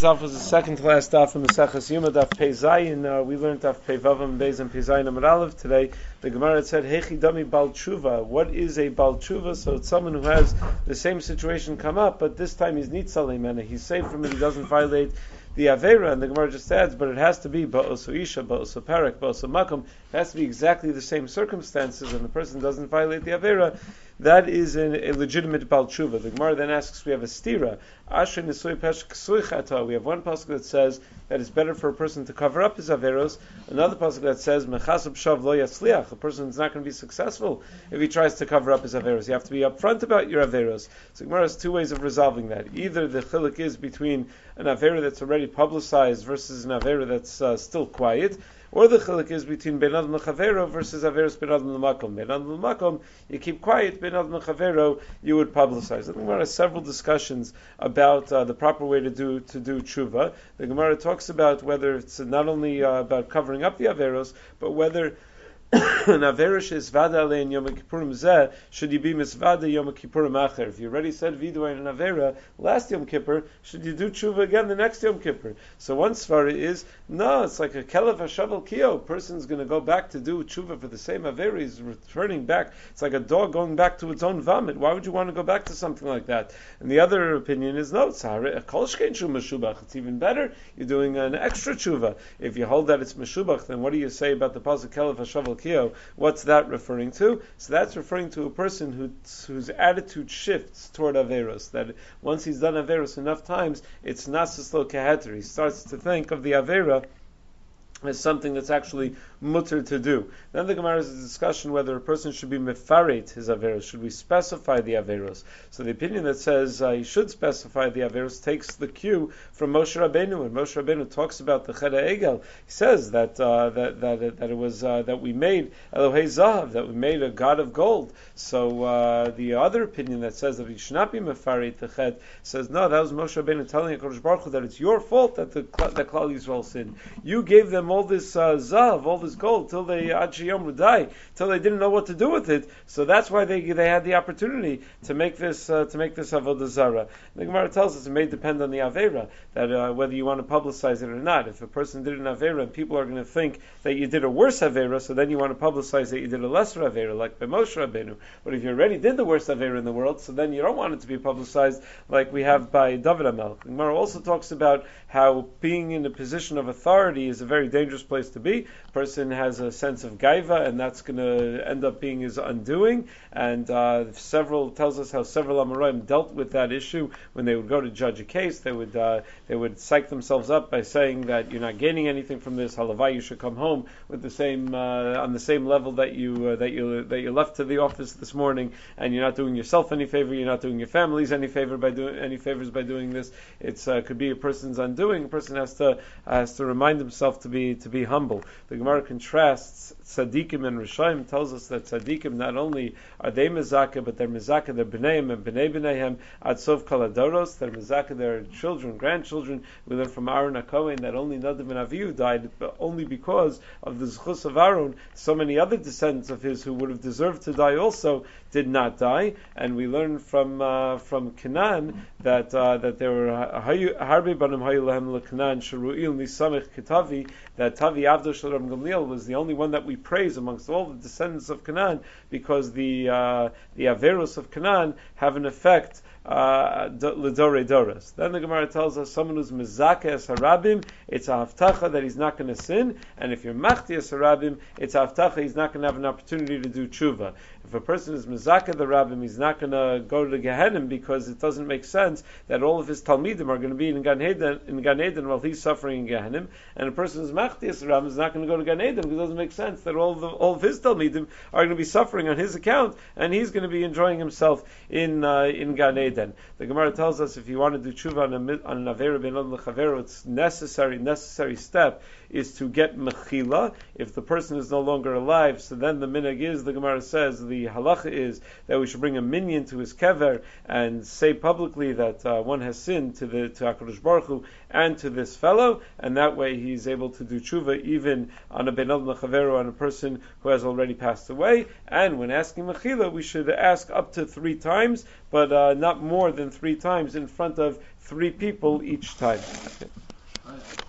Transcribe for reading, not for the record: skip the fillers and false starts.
daf was the second to last daf from Maseches Yuma, daf Pei Zayin. We learned daf Pei Vavam Beis and Pei Zayin Amud Aleph today. The Gemara said, Hechi Dami Bal Tshuva. What is a Bal Tshuva? So it's someone who has the same situation come up, but this time he's Nitzalei Mena. He's safe from it, he doesn't violate the Avera, and the Gemara just adds, but it has to be Ba'osu Isha, Ba'osu Parak, Ba'osu Makom. It has to be exactly the same circumstances, and the person doesn't violate the Avera. That is a legitimate Bal Tshuva. The Gemara then asks, we have a stira. Asher Nisui Pesh Ksui Chata. We have one pasuk that says that it's better for a person to cover up his Averos. Another pasuk that says, Mechasab Shav Lo Yatzliach. A person is not going to be successful if he tries to cover up his Averos. You have to be upfront about your Averos. So the Gemara has two ways of resolving that. Either the chiluk is between an Avera that's already publicized versus an Avera that's still quiet, or the chiluk is between Ben Adam L'Chavero versus Averos Ben Adam L'Makom. Ben Adam L'Makom, you keep quiet. Ben Adam L'Chavero, you would publicize. The Gemara has several discussions about the proper way to do tshuva. The Gemara talks about whether it's not only about covering up the Averos, but whether an Avera is vada alein Yom Kippurim zeh, should you be misvada Yom Kippurim acher? If you already said vidua in an Avera last Yom Kippur, should you do tshuva again the next Yom Kippur? So one svara is, no, it's like a kelev hashavel kio. Person's going to go back to do tshuva for the same Avera. He's returning back. It's like a dog going back to its own vomit. Why would you want to go back to something like that? And the other opinion is, no, it's a kol shkein shu meshubach. It's even better. You're doing an extra tshuva. If you hold that it's meshubach, then what do you say about the pasuk kelev hashavel kio? What's that referring to? So that's referring to a person whose attitude shifts toward Averos. That once he's done Averos enough times, it's nasus lo keheter. He starts to think of the Avera as something that's actually mutter to do. Then the Gemara has a discussion whether a person should be mefaret his Averos. Should we specify the Averos? So the opinion that says he should specify the Averos takes the cue from Moshe Rabbeinu. When Moshe Rabbeinu talks about the Cheda Egel, he says that it was that we made Elohei Zahav, that we made a god of gold. So the other opinion that says that we should not be mefaret the Ched says no, that was Moshe Rabbeinu telling HaKadosh Baruch Hu that it's your fault that the Klal Yisrael sinned. You gave them all this zahav, all this gold, till they ad sheyom die, till they didn't know what to do with it. So that's why they had the opportunity to make this avodah zara. The Gemara tells us it may depend on the avera, that whether you want to publicize it or not. If a person did an avera and people are going to think that you did a worse avera, so then you want to publicize that you did a lesser avera, like by Moshe Rabbeinu. But if you already did the worst avera in the world, so then you don't want it to be publicized like we have by David HaMelech. The Gemara also talks about how being in a position of authority is a very dangerous place to be. A person has a sense of gaiva, and that's going to end up being his undoing. And tells us how several Amoraim dealt with that issue when they would go to judge a case. They would psych themselves up by saying that you're not gaining anything from this. Halavai, you should come home with the same on the same level that you left to the office this morning, and you're not doing yourself any favor. You're not doing your families any favors by doing this. It's could be a person's undoing. A person has to remind himself to be humble. The Gemara contrasts tzaddikim and rishaim, tells us that tzaddikim not only are they mezakeh, but they're mezakeh their b'neiim and b'nei b'neihem ad sof kol hadoros. They're mezakeh their children, grandchildren. We learn from Aaron HaKohen that only Nadav and Avihu died, but only because of the zchus of Aaron. So many other descendants of his who would have deserved to die also did not die. And we learn from Canaan that there were harbe banim hayu lahem leKanan sheruil nisamich ketavi, that Tavi Avdo Shel Rabban Gamliel was the only one that we praise amongst all the descendants of Canaan, because the Averos of Canaan have an effect L'dorei doros. Then the Gemara tells us someone who's mezakeh es harabim, it's a haftacha that he's not going to sin, and if you're machti es harabim, it's a haftacha he's not going to have an opportunity to do tshuva. If a person is mezakeh the rabim, he's not going to go to the Gehenim, because it doesn't make sense that all of his talmidim are going to be in Gan Eden while he's suffering in Gehenim, and a person who's machti es harabim is not going to go to Gan Eden, because it doesn't make sense that all of his talmidim are going to be suffering on his account, and he's going to be enjoying himself in Gan Eden. The Gemara tells us if you want to do tshuva on an avera ben adam l'chavero, it's necessary step is to get mechila. If the person is no longer alive, so then the minhag is, the Gemara says, the halacha is that we should bring a minyan to his kever and say publicly that one has sinned to HaKadosh Baruch Hu and to this fellow, and that way he's able to do tshuva even on a ben adam l'chavero, on a person who has already passed away. And when asking mechila, we should ask up to 3 times, but not more than 3 times in front of 3 people each time. Okay. Oh, yeah.